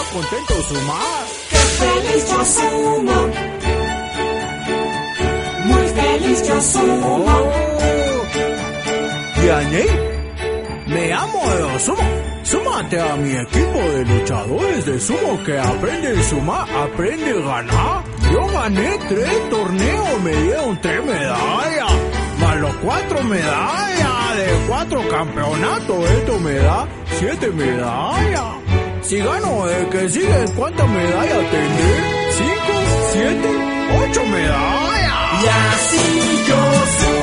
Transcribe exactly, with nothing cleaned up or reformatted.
contento sumar. ¡Qué feliz yo sumo! Muy feliz yo sumo. Oh. Y Aney, me amo de sumo. Súmate a mi equipo de luchadores de sumo que aprende a sumar, aprende a ganar. Yo gané tres torneos, me dieron tres medallas, más los cuatro medallas de cuatro campeonatos. Esto me da siete medallas. Si gano el que sigue, ¿cuántas medallas tendré? ¿Cinco? ¿Siete? ¿Ocho medallas? Y así yo sumo.